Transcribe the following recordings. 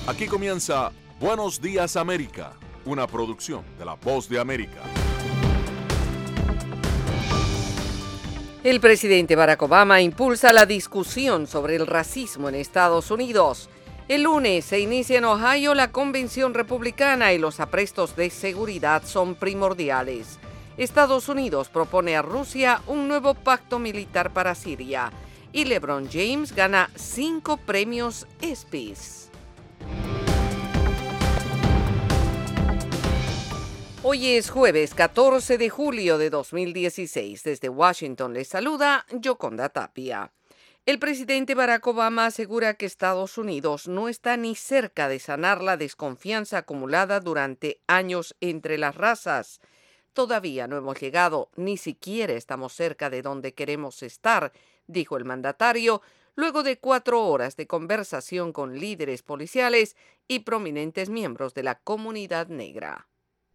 Aquí comienza Buenos Días América, una producción de La Voz de América. El presidente Barack Obama impulsa la discusión sobre el racismo en Estados Unidos. El lunes se inicia en Ohio la convención republicana y los aprestos de seguridad son primordiales. Estados Unidos propone a Rusia un nuevo pacto militar para Siria. Y LeBron James gana 5 premios ESPYs. Hoy es jueves 14 de julio de 2016. Desde Washington les saluda Yoconda Tapia. El presidente Barack Obama asegura que Estados Unidos no está ni cerca de sanar la desconfianza acumulada durante años entre las razas. Todavía no hemos llegado, ni siquiera estamos cerca de donde queremos estar, dijo el mandatario, luego de 4 horas de conversación con líderes policiales y prominentes miembros de la comunidad negra.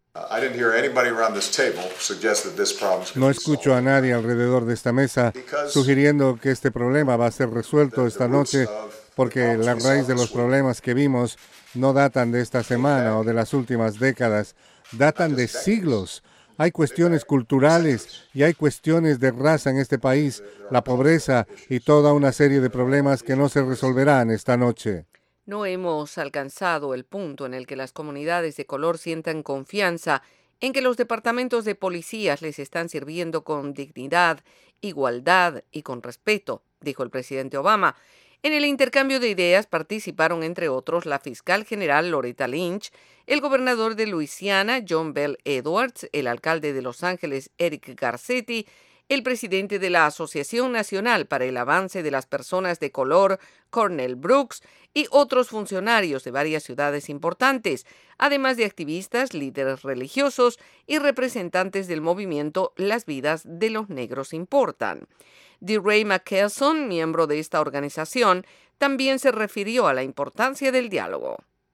No escucho a nadie alrededor de esta mesa sugiriendo que este problema va a ser resuelto esta noche, porque la raíz de los problemas que vimos no datan de esta semana o de las últimas décadas, datan de siglos. Hay cuestiones culturales y hay cuestiones de raza en este país, la pobreza y toda una serie de problemas que no se resolverán esta noche. No hemos alcanzado el punto en el que las comunidades de color sientan confianza en que los departamentos de policías les están sirviendo con dignidad, igualdad y con respeto, dijo el presidente Obama. En el intercambio de ideas participaron, entre otros, la fiscal general Loretta Lynch, el gobernador de Luisiana, John Bel Edwards, el alcalde de Los Ángeles, Eric Garcetti, el presidente de la Asociación Nacional para el Avance de las Personas de Color, Cornel Brooks, y otros funcionarios de varias ciudades importantes, además de activistas, líderes religiosos y representantes del movimiento Las Vidas de los Negros Importan. DeRay McKesson, miembro de esta organización, también se refirió a la importancia del diálogo.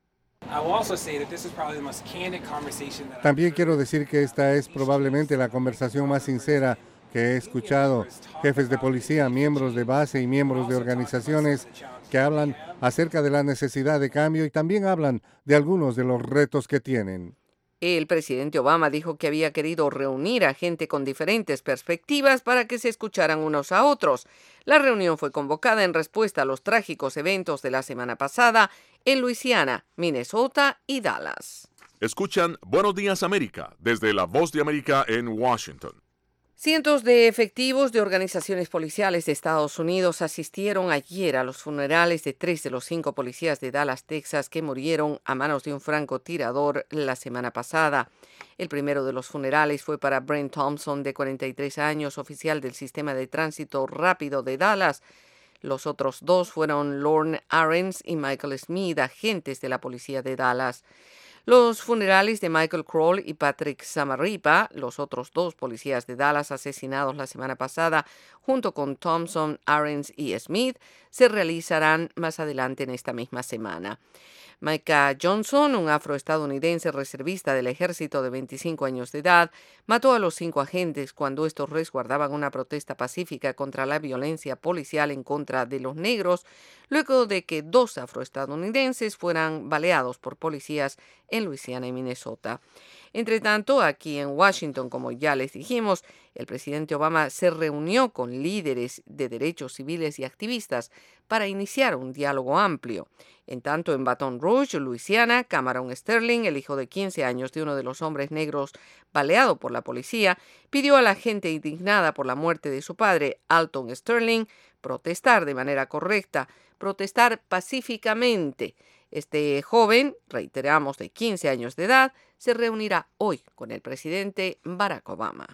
También quiero decir que esta es probablemente la conversación más sincera que he escuchado. Jefes de policía, miembros de base y miembros de organizaciones que hablan acerca de la necesidad de cambio y también hablan de algunos de los retos que tienen. El presidente Obama dijo que había querido reunir a gente con diferentes perspectivas para que se escucharan unos a otros. La reunión fue convocada en respuesta a los trágicos eventos de la semana pasada en Luisiana, Minnesota y Dallas. Escuchan Buenos Días América desde La Voz de América en Washington. Cientos de efectivos de organizaciones policiales de Estados Unidos asistieron ayer a los funerales de 3 de los 5 policías de Dallas, Texas, que murieron a manos de un francotirador la semana pasada. El primero de los funerales fue para Brent Thompson, de 43 años, oficial del sistema de tránsito rápido de Dallas. Los otros 2 fueron Lorne Arens y Michael Smith, agentes de la policía de Dallas. Los funerales de Michael Kroll y Patrick Zamarripa, los otros 2 policías de Dallas asesinados la semana pasada, junto con Thompson, Arens y Smith, se realizarán más adelante en esta misma semana. Micah Johnson, un afroestadounidense reservista del ejército de 25 años de edad, mató a los 5 agentes cuando estos resguardaban una protesta pacífica contra la violencia policial en contra de los negros, luego de que 2 afroestadounidenses fueran baleados por policías en Luisiana y Minnesota. Entre tanto, aquí en Washington, como ya les dijimos, el presidente Obama se reunió con líderes de derechos civiles y activistas para iniciar un diálogo amplio. En tanto, en Baton Rouge, Luisiana, Cameron Sterling, el hijo de 15 años de uno de los hombres negros baleado por la policía, pidió a la gente indignada por la muerte de su padre, Alton Sterling, protestar de manera correcta, protestar pacíficamente. Este joven, reiteramos, de 15 años de edad, se reunirá hoy con el presidente Barack Obama.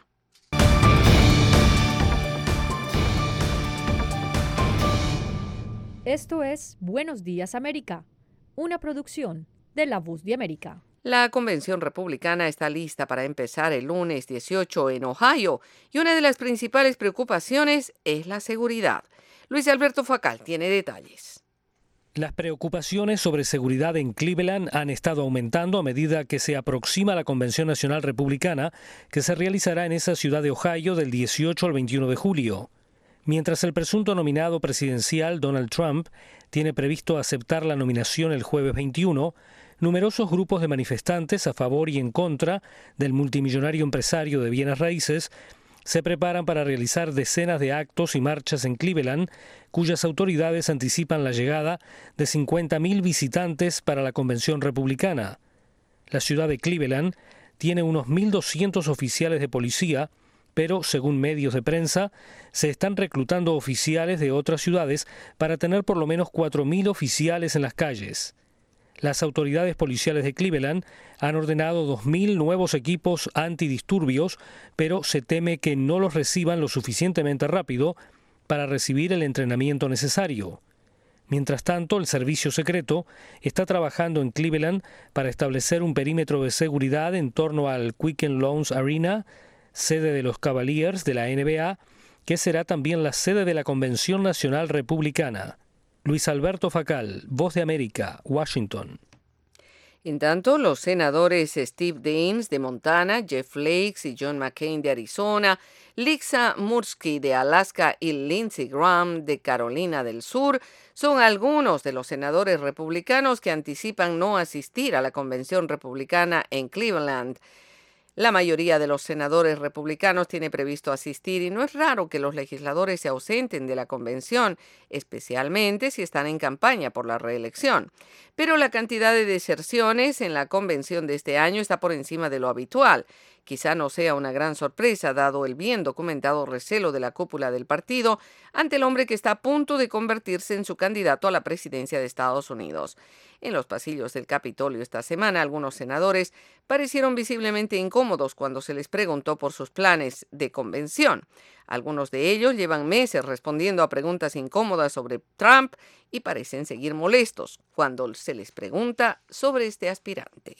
Esto es Buenos Días América, una producción de La Voz de América. La convención republicana está lista para empezar el lunes 18 en Ohio y una de las principales preocupaciones es la seguridad. Luis Alberto Facal tiene detalles. Las preocupaciones sobre seguridad en Cleveland han estado aumentando a medida que se aproxima la Convención Nacional Republicana, que se realizará en esa ciudad de Ohio del 18 al 21 de julio. Mientras el presunto nominado presidencial Donald Trump tiene previsto aceptar la nominación el jueves 21, numerosos grupos de manifestantes a favor y en contra del multimillonario empresario de bienes raíces se preparan para realizar decenas de actos y marchas en Cleveland, cuyas autoridades anticipan la llegada de 50.000 visitantes para la convención republicana. La ciudad de Cleveland tiene unos 1.200 oficiales de policía, pero, según medios de prensa, se están reclutando oficiales de otras ciudades para tener por lo menos 4.000 oficiales en las calles. Las autoridades policiales de Cleveland han ordenado 2.000 nuevos equipos antidisturbios, pero se teme que no los reciban lo suficientemente rápido para recibir el entrenamiento necesario. Mientras tanto, el servicio secreto está trabajando en Cleveland para establecer un perímetro de seguridad en torno al Quicken Loans Arena, sede de los Cavaliers de la NBA, que será también la sede de la Convención Nacional Republicana. Luis Alberto Facal, Voz de América, Washington. En tanto, los senadores Steve Daines de Montana, Jeff Flakes y John McCain de Arizona, Liza Murkowski de Alaska y Lindsey Graham de Carolina del Sur son algunos de los senadores republicanos que anticipan no asistir a la convención republicana en Cleveland. La mayoría de los senadores republicanos tiene previsto asistir y no es raro que los legisladores se ausenten de la convención, especialmente si están en campaña por la reelección. Pero la cantidad de deserciones en la convención de este año está por encima de lo habitual. Quizá no sea una gran sorpresa, dado el bien documentado recelo de la cúpula del partido ante el hombre que está a punto de convertirse en su candidato a la presidencia de Estados Unidos. En los pasillos del Capitolio esta semana, algunos senadores parecieron visiblemente incómodos cuando se les preguntó por sus planes de convención. Algunos de ellos llevan meses respondiendo a preguntas incómodas sobre Trump y parecen seguir molestos cuando se les pregunta sobre este aspirante.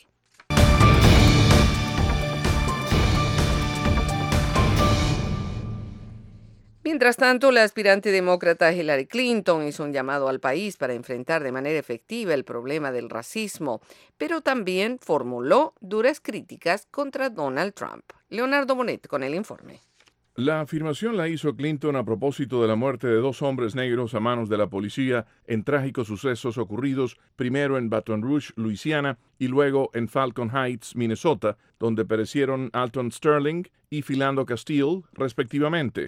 Mientras tanto, la aspirante demócrata Hillary Clinton hizo un llamado al país para enfrentar de manera efectiva el problema del racismo, pero también formuló duras críticas contra Donald Trump. Leonardo Bonet con el informe. La afirmación la hizo Clinton a propósito de la muerte de 2 hombres negros a manos de la policía en trágicos sucesos ocurridos primero en Baton Rouge, Luisiana, y luego en Falcon Heights, Minnesota, donde perecieron Alton Sterling y Philando Castile, respectivamente.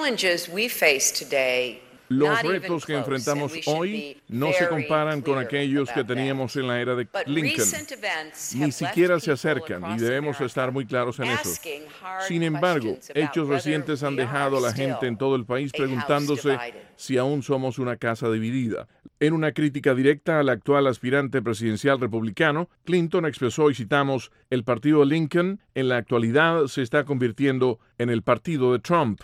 Los retos que enfrentamos hoy no se comparan con aquellos que teníamos en la era de Lincoln. Ni siquiera se acercan y debemos estar muy claros en eso. Sin embargo, hechos recientes han dejado a la gente en todo el país preguntándose si aún somos una casa dividida. En una crítica directa al actual aspirante presidencial republicano, Clinton expresó, y citamos, el partido de Lincoln en la actualidad se está convirtiendo en el partido de Trump.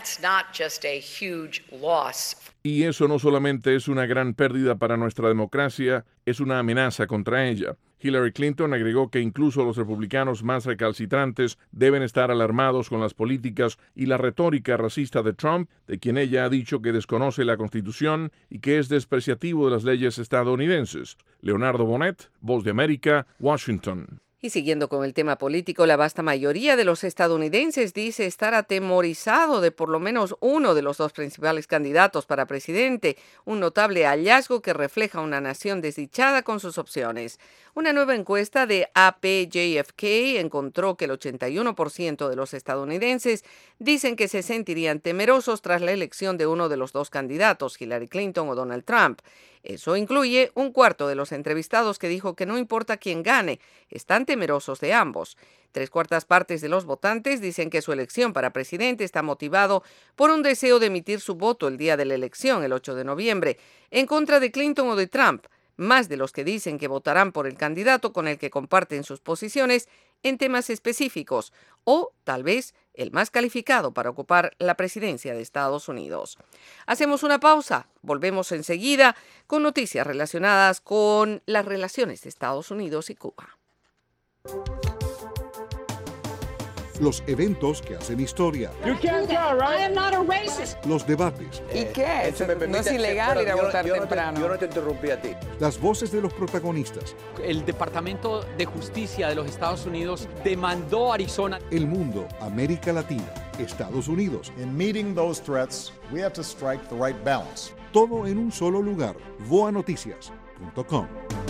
Y eso no solamente es una gran pérdida para nuestra democracia, es una amenaza contra ella. Hillary Clinton agregó que incluso los republicanos más recalcitrantes deben estar alarmados con las políticas y la retórica racista de Trump, de quien ella ha dicho que desconoce la Constitución y que es despreciativo de las leyes estadounidenses. Leonardo Bonet, Voz de América, Washington. Y siguiendo con el tema político, la vasta mayoría de los estadounidenses dice estar atemorizado de por lo menos uno de los 2 principales candidatos para presidente, un notable hallazgo que refleja una nación desdichada con sus opciones. Una nueva encuesta de AP-JFK encontró que el 81% de los estadounidenses dicen que se sentirían temerosos tras la elección de uno de los 2 candidatos, Hillary Clinton o Donald Trump. Eso incluye un cuarto de los entrevistados que dijo que no importa quién gane, están temerosos de ambos. 3/4 partes de los votantes dicen que su elección para presidente está motivado por un deseo de emitir su voto el día de la elección, el 8 de noviembre, en contra de Clinton o de Trump, más de los que dicen que votarán por el candidato con el que comparten sus posiciones en temas específicos, o tal vez el más calificado para ocupar la presidencia de Estados Unidos. Hacemos una pausa, volvemos enseguida con noticias relacionadas con las relaciones de Estados Unidos y Cuba. Los eventos que hacen historia. Los debates. ¿Y qué? ¿No es ilegal ir a votar temprano? Yo no te interrumpí a ti. Las voces de los protagonistas. El Departamento de Justicia de los Estados Unidos demandó a Arizona. El mundo, América Latina, Estados Unidos. In meeting those threats, we have to strike the right balance. Todo en un solo lugar. voanoticias.com.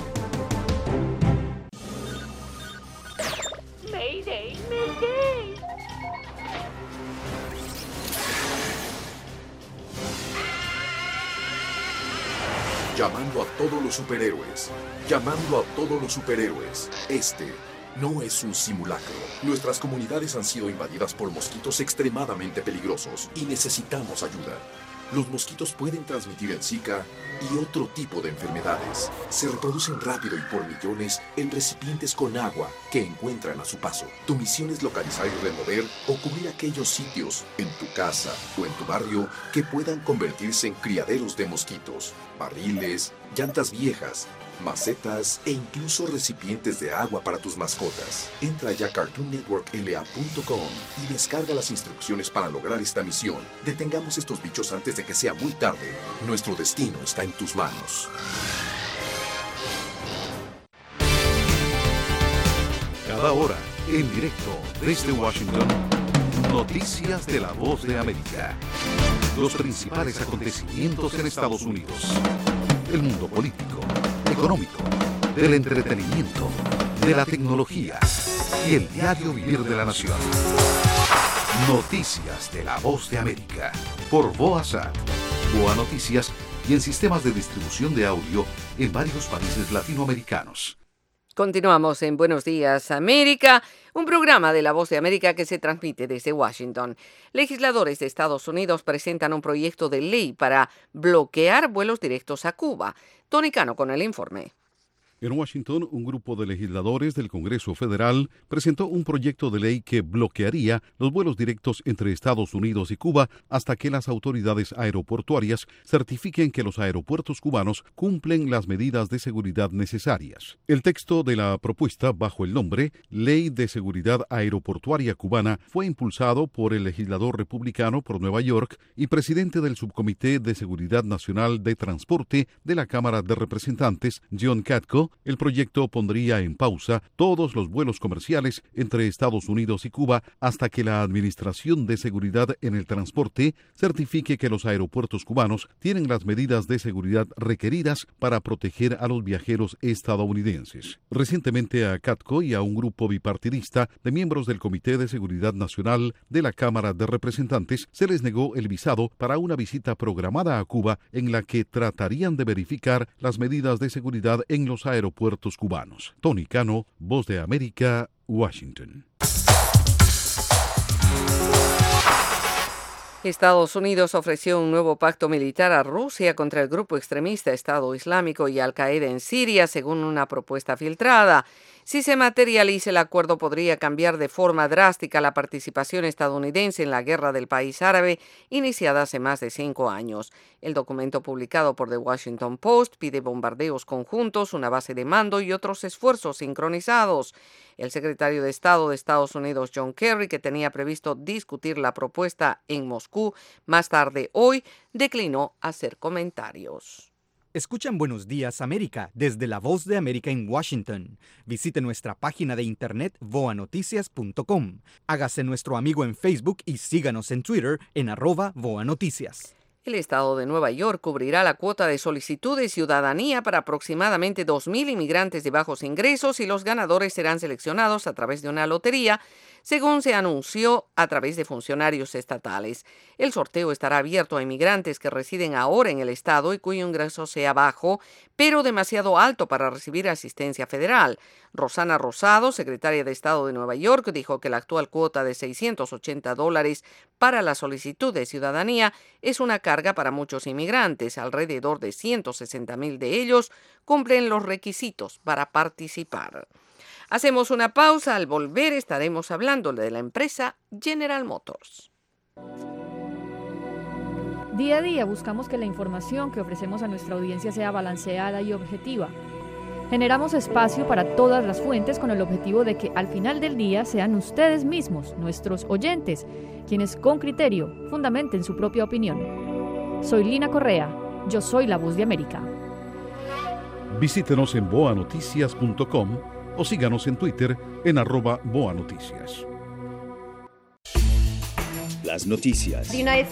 Mayday, mayday. Llamando a todos los superhéroes. Llamando a todos los superhéroes. Este no es un simulacro. Nuestras comunidades han sido invadidas por mosquitos extremadamente peligrosos y necesitamos ayuda. Los mosquitos pueden transmitir el Zika y otro tipo de enfermedades. Se reproducen rápido y por millones en recipientes con agua que encuentran a su paso. Tu misión es localizar y remover o cubrir aquellos sitios en tu casa o en tu barrio que puedan convertirse en criaderos de mosquitos, barriles, llantas viejas, macetas e incluso recipientes de agua para tus mascotas. Entra ya a CartoonNetworkLA.com y descarga las instrucciones para lograr esta misión. Detengamos estos bichos antes de que sea muy tarde. Nuestro destino está en tus manos. Cada hora, en directo desde Washington, noticias de la Voz de América. Los principales acontecimientos en Estados Unidos. El mundo político, económico, del entretenimiento, de la tecnología y el diario vivir de la nación. Noticias de la Voz de América por VOASAT, Voa Noticias y en sistemas de distribución de audio en varios países latinoamericanos. Continuamos en Buenos Días América, un programa de La Voz de América que se transmite desde Washington. Legisladores de Estados Unidos presentan un proyecto de ley para bloquear vuelos directos a Cuba. Tony Cano con el informe. En Washington, un grupo de legisladores del Congreso Federal presentó un proyecto de ley que bloquearía los vuelos directos entre Estados Unidos y Cuba hasta que las autoridades aeroportuarias certifiquen que los aeropuertos cubanos cumplen las medidas de seguridad necesarias. El texto de la propuesta, bajo el nombre Ley de Seguridad Aeroportuaria Cubana, fue impulsado por el legislador republicano por Nueva York y presidente del Subcomité de Seguridad Nacional de Transporte de la Cámara de Representantes, John Katko. El proyecto pondría en pausa todos los vuelos comerciales entre Estados Unidos y Cuba hasta que la Administración de Seguridad en el Transporte certifique que los aeropuertos cubanos tienen las medidas de seguridad requeridas para proteger a los viajeros estadounidenses. Recientemente a Katko y a un grupo bipartidista de miembros del Comité de Seguridad Nacional de la Cámara de Representantes se les negó el visado para una visita programada a Cuba en la que tratarían de verificar las medidas de seguridad en los aeropuertos cubanos. Tony Cano, Voz de América, Washington. Estados Unidos ofreció un nuevo pacto militar a Rusia contra el grupo extremista Estado Islámico y Al-Qaeda en Siria, según una propuesta filtrada. Si se materializa el acuerdo, podría cambiar de forma drástica la participación estadounidense en la guerra del país árabe, iniciada hace más de 5 años. El documento publicado por The Washington Post pide bombardeos conjuntos, una base de mando y otros esfuerzos sincronizados. El secretario de Estado de Estados Unidos, John Kerry, que tenía previsto discutir la propuesta en Moscú más tarde hoy, declinó hacer comentarios. Escuchan Buenos Días América desde La Voz de América en Washington. Visite nuestra página de internet voanoticias.com. Hágase nuestro amigo en Facebook y síganos en Twitter en @voanoticias. El estado de Nueva York cubrirá la cuota de solicitud de ciudadanía para aproximadamente 2.000 inmigrantes de bajos ingresos y los ganadores serán seleccionados a través de una lotería, según se anunció a través de funcionarios estatales. El sorteo estará abierto a inmigrantes que residen ahora en el estado y cuyo ingreso sea bajo, pero demasiado alto para recibir asistencia federal. Rosana Rosado, secretaria de Estado de Nueva York, dijo que la actual cuota de $680 para la solicitud de ciudadanía es una carga para muchos inmigrantes. Alrededor de 160,000 de ellos cumplen los requisitos para participar. Hacemos una pausa. Al volver estaremos hablando de la empresa General Motors. Día a día buscamos que la información que ofrecemos a nuestra audiencia sea balanceada y objetiva. Generamos espacio para todas las fuentes con el objetivo de que al final del día sean ustedes mismos, nuestros oyentes, quienes con criterio fundamenten su propia opinión. Soy Lina Correa, yo soy La Voz de América. Visítenos en voanoticias.com o síganos en Twitter en @voanoticias. Las noticias.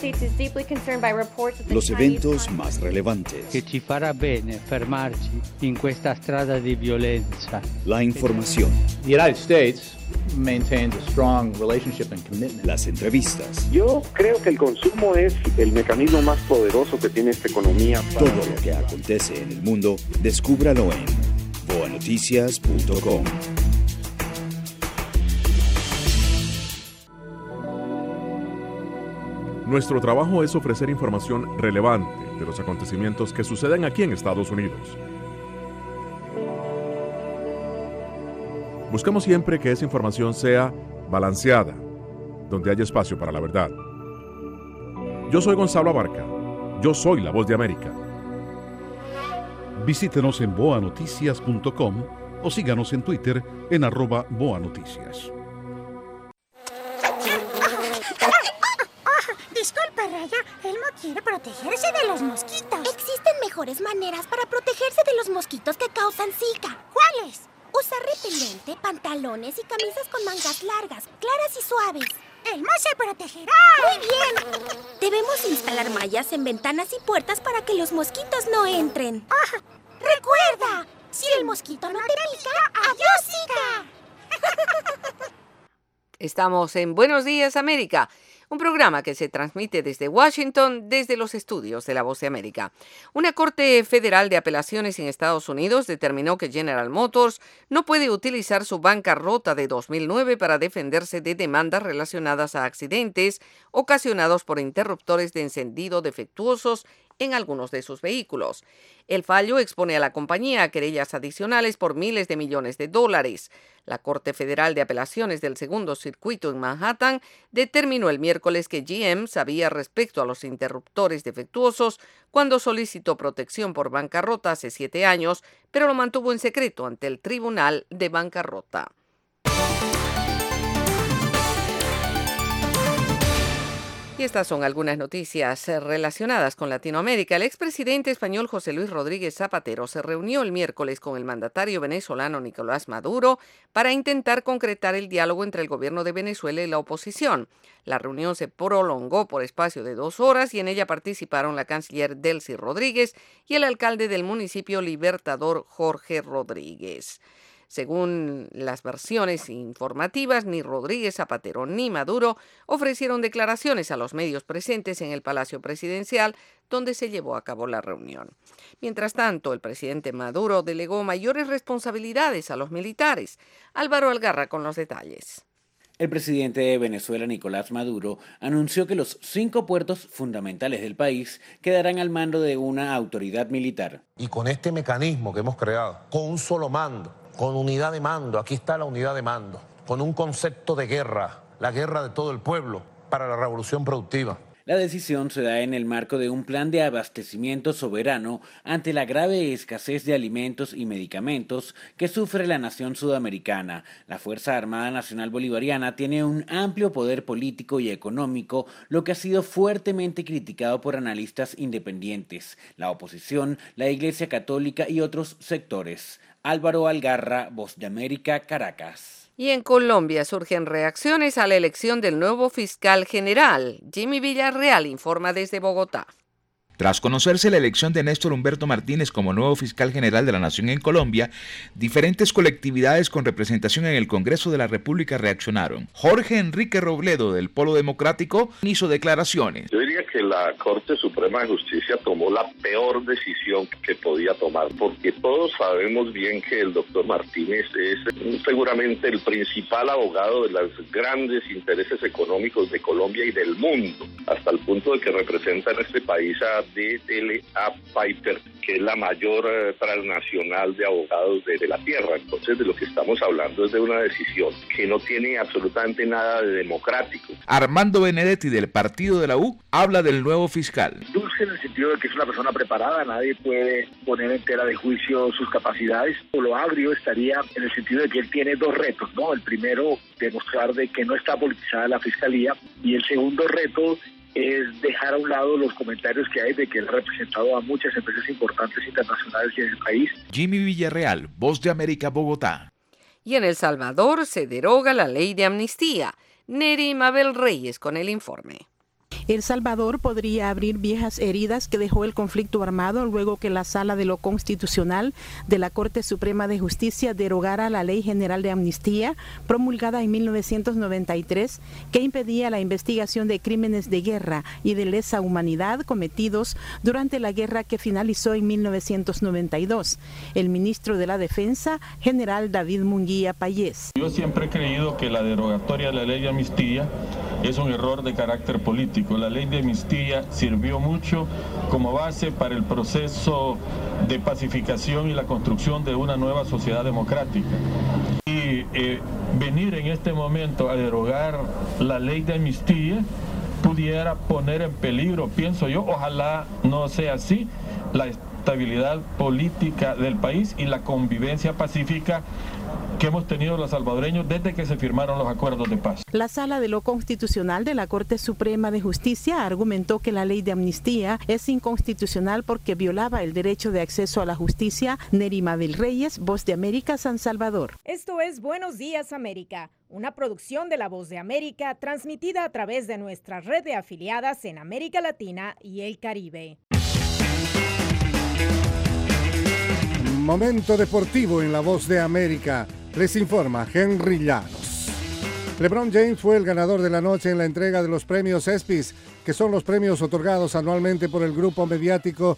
Los eventos más relevantes. Che ci farà bene fermarci in questa strada di violenza. La información. The United States maintains a strong relationship and commitment. Las entrevistas. Yo creo que el consumo es el mecanismo más poderoso que tiene esta economía. Todo lo que acontece en el mundo, descúbralo en voanoticias.com. Nuestro trabajo es ofrecer información relevante de los acontecimientos que suceden aquí en Estados Unidos. Buscamos siempre que esa información sea balanceada, donde haya espacio para la verdad. Yo soy Gonzalo Abarca. Yo soy la Voz de América. Visítenos en voanoticias.com o síganos en Twitter en @voanoticias. Disculpa, Raya, Elmo quiere protegerse de los mosquitos. Existen mejores maneras para protegerse de los mosquitos que causan Zika. ¿Cuáles? Usar repelente, pantalones y camisas con mangas largas, claras y suaves. ¡Elmo se protegerá! ¡Muy bien! Debemos instalar mallas en ventanas y puertas para que los mosquitos no entren. ¡Recuerda! Si el mosquito no te pica, ¡adiós, Zika! Estamos en Buenos Días, América, un programa que se transmite desde Washington, desde los estudios de La Voz de América. Una corte federal de apelaciones en Estados Unidos determinó que General Motors no puede utilizar su bancarrota de 2009 para defenderse de demandas relacionadas a accidentes ocasionados por interruptores de encendido defectuosos en algunos de sus vehículos. El fallo expone a la compañía a querellas adicionales por miles de millones de dólares. La Corte Federal de Apelaciones del Segundo Circuito en Manhattan determinó el miércoles que GM sabía respecto a los interruptores defectuosos cuando solicitó protección por bancarrota hace 7 años, pero lo mantuvo en secreto ante el Tribunal de Bancarrota. Y estas son algunas noticias relacionadas con Latinoamérica. El expresidente español José Luis Rodríguez Zapatero se reunió el miércoles con el mandatario venezolano Nicolás Maduro para intentar concretar el diálogo entre el gobierno de Venezuela y la oposición. La reunión se prolongó por espacio de 2 horas y en ella participaron la canciller Delcy Rodríguez y el alcalde del municipio Libertador Jorge Rodríguez. Según las versiones informativas, ni Rodríguez Zapatero ni Maduro ofrecieron declaraciones a los medios presentes en el Palacio Presidencial, donde se llevó a cabo la reunión. Mientras tanto, el presidente Maduro delegó mayores responsabilidades a los militares. Álvaro Algarra con los detalles. El presidente de Venezuela, Nicolás Maduro, anunció que los 5 puertos fundamentales del país quedarán al mando de una autoridad militar. Y con este mecanismo que hemos creado, con un solo mando, con unidad de mando, aquí está la unidad de mando, con un concepto de guerra, la guerra de todo el pueblo para la revolución productiva. La decisión se da en el marco de un plan de abastecimiento soberano ante la grave escasez de alimentos y medicamentos que sufre la nación sudamericana. La Fuerza Armada Nacional Bolivariana tiene un amplio poder político y económico, lo que ha sido fuertemente criticado por analistas independientes, la oposición, la Iglesia Católica y otros sectores. Álvaro Algarra, Voz de América, Caracas. Y en Colombia surgen reacciones a la elección del nuevo fiscal general. Jimmy Villarreal informa desde Bogotá. Tras conocerse la elección de Néstor Humberto Martínez como nuevo fiscal general de la Nación en Colombia, diferentes colectividades con representación en el Congreso de la República reaccionaron. Jorge Enrique Robledo, del Polo Democrático, hizo declaraciones. Yo diría que la Corte Suprema de Justicia tomó la peor decisión que podía tomar, porque todos sabemos bien que el doctor Martínez es seguramente el principal abogado de los grandes intereses económicos de Colombia y del mundo, hasta el punto de que representa en este país a DLA Piper, que es la mayor transnacional de abogados de la tierra. Entonces, de lo que estamos hablando es de una decisión que no tiene absolutamente nada de democrático. Armando Benedetti, del partido de la U, habla del nuevo fiscal. Dulce en el sentido de que es una persona preparada, nadie puede poner en tela de juicio sus capacidades. Lo agrio estaría en el sentido de que él tiene 2 retos, ¿no? El primero, demostrar de que no está politizada la fiscalía, y el segundo reto es dejar a un lado los comentarios que hay de que él ha representado a muchas empresas importantes internacionales en el país. Jimmy Villarreal, Voz de América, Bogotá. Y en El Salvador se deroga la ley de amnistía. Neri Mabel Reyes con el informe. El Salvador podría abrir viejas heridas que dejó el conflicto armado luego que la Sala de lo Constitucional de la Corte Suprema de Justicia derogara la Ley General de Amnistía, promulgada en 1993, que impedía la investigación de crímenes de guerra y de lesa humanidad cometidos durante la guerra que finalizó en 1992. El ministro de la Defensa, general David Munguía Payés. Yo siempre he creído que la derogatoria de la Ley de Amnistía es un error de carácter político. La ley de amnistía sirvió mucho como base para el proceso de pacificación y la construcción de una nueva sociedad democrática. Y venir en este momento a derogar la ley de amnistía pudiera poner en peligro, pienso yo, ojalá no sea así, la estabilidad política del país y la convivencia pacífica que hemos tenido los salvadoreños desde que se firmaron los acuerdos de paz. La Sala de lo Constitucional de la Corte Suprema de Justicia argumentó que la ley de amnistía es inconstitucional porque violaba el derecho de acceso a la justicia. Neri Mabel Reyes, Voz de América, San Salvador. Esto es Buenos Días América, una producción de La Voz de América transmitida a través de nuestra red de afiliadas en América Latina y el Caribe. Momento deportivo en La Voz de América. Les informa Henry Llanos. LeBron James fue el ganador de la noche en la entrega de los premios ESPYs, que son los premios otorgados anualmente por el grupo mediático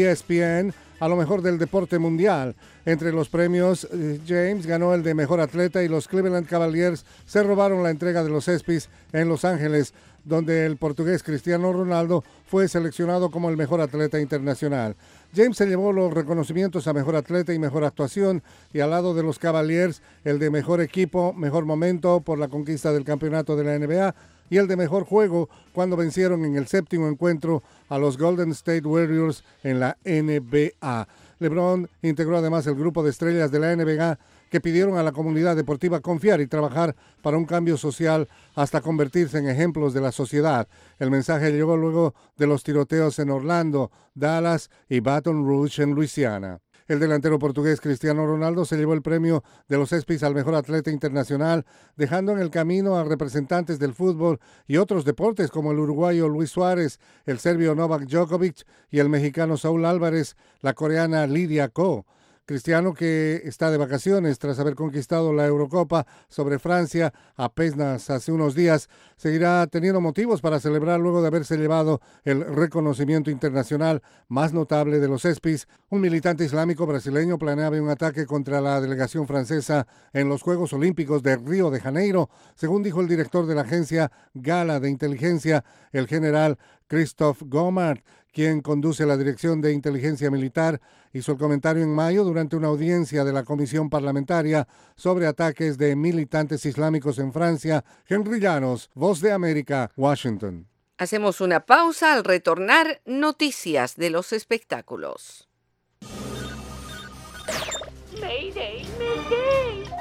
ESPN a lo mejor del deporte mundial. Entre los premios, James ganó el de mejor atleta y los Cleveland Cavaliers se robaron la entrega de los ESPYs en Los Ángeles, donde el portugués Cristiano Ronaldo fue seleccionado como el mejor atleta internacional. James se llevó los reconocimientos a mejor atleta y mejor actuación, y al lado de los Cavaliers, el de mejor equipo, mejor momento por la conquista del campeonato de la NBA, y el de mejor juego cuando vencieron en el séptimo encuentro a los Golden State Warriors en la NBA. LeBron integró además el grupo de estrellas de la NBA que pidieron a la comunidad deportiva confiar y trabajar para un cambio social hasta convertirse en ejemplos de la sociedad. El mensaje llegó luego de los tiroteos en Orlando, Dallas y Baton Rouge en Luisiana. El delantero portugués Cristiano Ronaldo se llevó el premio de los ESPYs al mejor atleta internacional, dejando en el camino a representantes del fútbol y otros deportes como el uruguayo Luis Suárez, el serbio Novak Djokovic y el mexicano Saúl Álvarez, la coreana Lidia Ko. Cristiano, que está de vacaciones tras haber conquistado la Eurocopa sobre Francia apenas hace unos días, seguirá teniendo motivos para celebrar luego de haberse llevado el reconocimiento internacional más notable de los ESPYs. Un militante islámico brasileño planeaba un ataque contra la delegación francesa en los Juegos Olímpicos de Río de Janeiro, según dijo el director de la agencia Gala de Inteligencia, el general Christophe Gomard, quien conduce la Dirección de Inteligencia Militar. Hizo el comentario en mayo durante una audiencia de la Comisión Parlamentaria sobre ataques de militantes islámicos en Francia. Henry Llanos, Voz de América, Washington. Hacemos una pausa. Al retornar, noticias de los espectáculos. Mayday, mayday.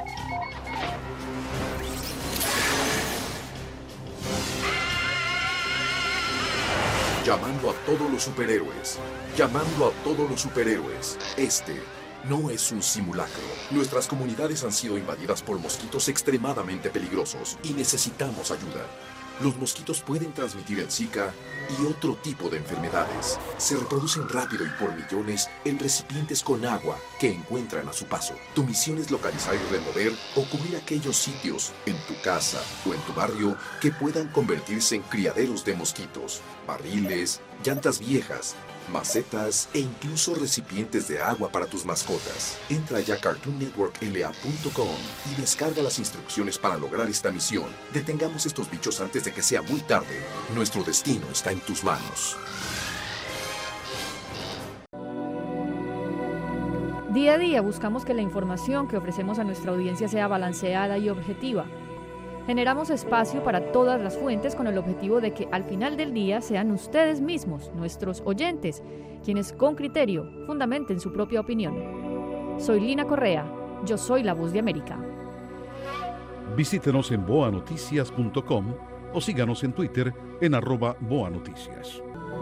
Llamando a todos los superhéroes. Llamando a todos los superhéroes. Este no es un simulacro. Nuestras comunidades han sido invadidas por mosquitos extremadamente peligrosos y necesitamos ayuda. Los mosquitos pueden transmitir el Zika y otro tipo de enfermedades. Se reproducen rápido y por millones en recipientes con agua que encuentran a su paso. Tu misión es localizar y remover o cubrir aquellos sitios en tu casa o en tu barrio que puedan convertirse en criaderos de mosquitos, barriles, llantas viejas, macetas e incluso recipientes de agua para tus mascotas. Entra ya a CartoonNetworkLA.com y descarga las instrucciones para lograr esta misión. Detengamos estos bichos antes de que sea muy tarde. Nuestro destino está en tus manos. Día a día buscamos que la información que ofrecemos a nuestra audiencia sea balanceada y objetiva. Generamos espacio para todas las fuentes con el objetivo de que al final del día sean ustedes mismos, nuestros oyentes, quienes con criterio fundamenten su propia opinión. Soy Lina Correa, yo soy La Voz de América. Visítenos en boanoticias.com o síganos en Twitter en @boanoticias.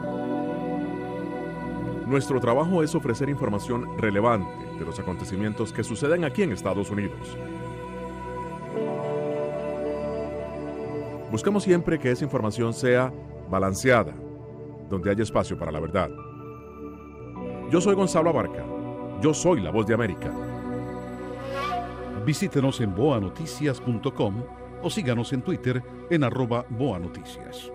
Nuestro trabajo es ofrecer información relevante de los acontecimientos que suceden aquí en Estados Unidos. Buscamos siempre que esa información sea balanceada, donde haya espacio para la verdad. Yo soy Gonzalo Abarca. Yo soy la Voz de América. Visítenos en boanoticias.com o síganos en Twitter en @boanoticias.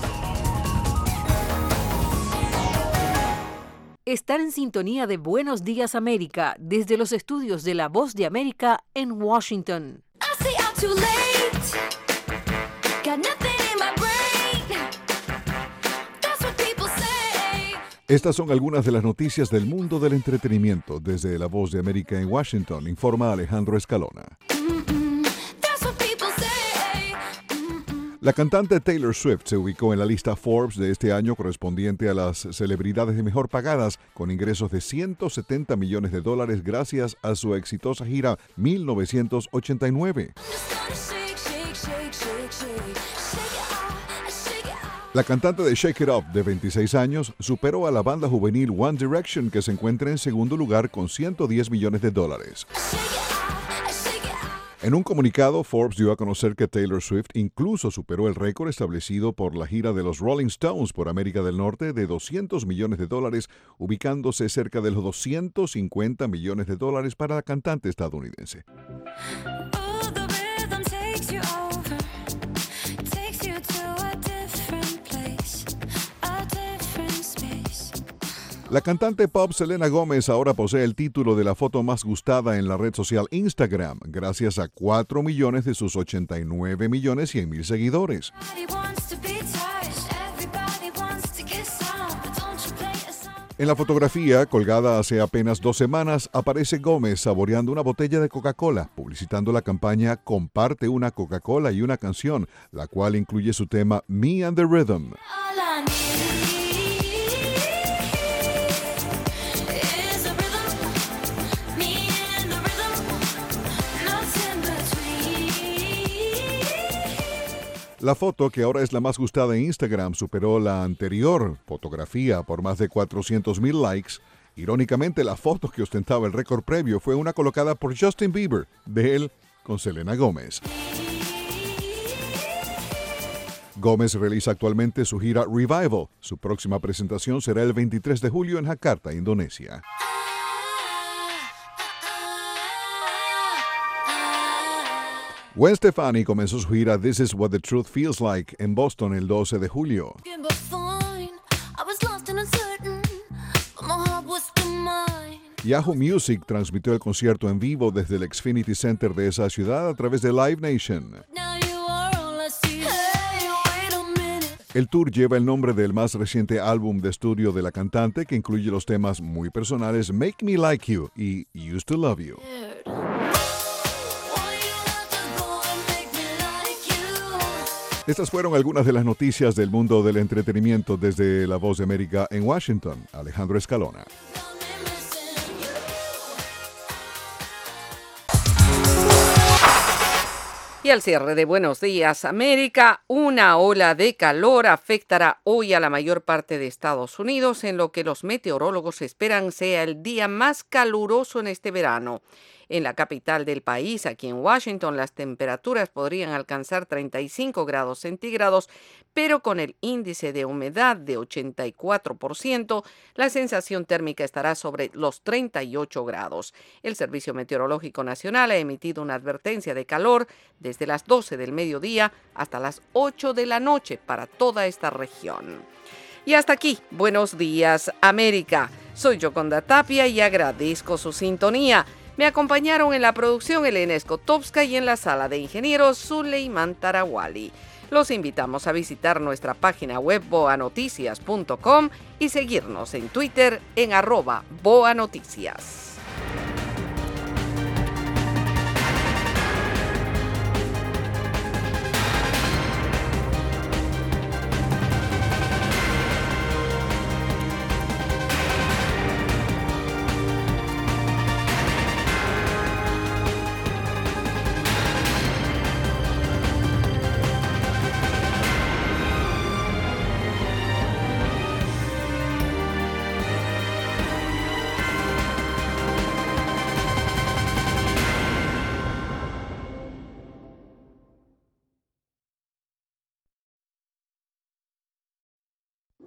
Estar en sintonía de Buenos Días América desde los estudios de La Voz de América en Washington. Estas son algunas de las noticias del mundo del entretenimiento. Desde La Voz de América en Washington, informa Alejandro Escalona. La cantante Taylor Swift se ubicó en la lista Forbes de este año correspondiente a las celebridades mejor pagadas, con ingresos de $170 millones gracias a su exitosa gira 1989. La cantante de Shake It Up, de 26 años, superó a la banda juvenil One Direction, que se encuentra en segundo lugar con $110 millones. En un comunicado, Forbes dio a conocer que Taylor Swift incluso superó el récord establecido por la gira de los Rolling Stones por América del Norte de $200 millones, ubicándose cerca de los $250 millones para la cantante estadounidense. La cantante pop Selena Gómez ahora posee el título de la foto más gustada en la red social Instagram, gracias a 4 millones de sus 89.100.000 seguidores. En la fotografía, colgada hace apenas 2 semanas, aparece Gómez saboreando una botella de Coca-Cola, publicitando la campaña Comparte una Coca-Cola y una canción, la cual incluye su tema Me and the Rhythm. La foto, que ahora es la más gustada en Instagram, superó la anterior fotografía por más de 400,000 likes. Irónicamente, la foto que ostentaba el récord previo fue una colocada por Justin Bieber, de él con Selena Gómez. Gómez realiza actualmente su gira Revival. Su próxima presentación será el 23 de julio en Jakarta, Indonesia. Gwen Stefani comenzó su gira This Is What the Truth Feels Like en Boston el 12 de julio. Yahoo Music transmitió el concierto en vivo desde el Xfinity Center de esa ciudad a través de Live Nation. El tour lleva el nombre del más reciente álbum de estudio de la cantante, que incluye los temas muy personales Make Me Like You y Used to Love You. Estas fueron algunas de las noticias del mundo del entretenimiento desde La Voz de América en Washington. Alejandro Escalona. Y al cierre de Buenos Días América, una ola de calor afectará hoy a la mayor parte de Estados Unidos, en lo que los meteorólogos esperan sea el día más caluroso en este verano. En la capital del país, aquí en Washington, las temperaturas podrían alcanzar 35 grados centígrados, pero con el índice de humedad de 84%, la sensación térmica estará sobre los 38 grados. El Servicio Meteorológico Nacional ha emitido una advertencia de calor desde las 12 del mediodía hasta las 8 de la noche para toda esta región. Y hasta aquí, Buenos Días América. Soy Yoconda Tapia y agradezco su sintonía. Me acompañaron en la producción Elena Skotowska y en la sala de ingenieros Suleiman Tarawali. Los invitamos a visitar nuestra página web boanoticias.com y seguirnos en Twitter en @boanoticias.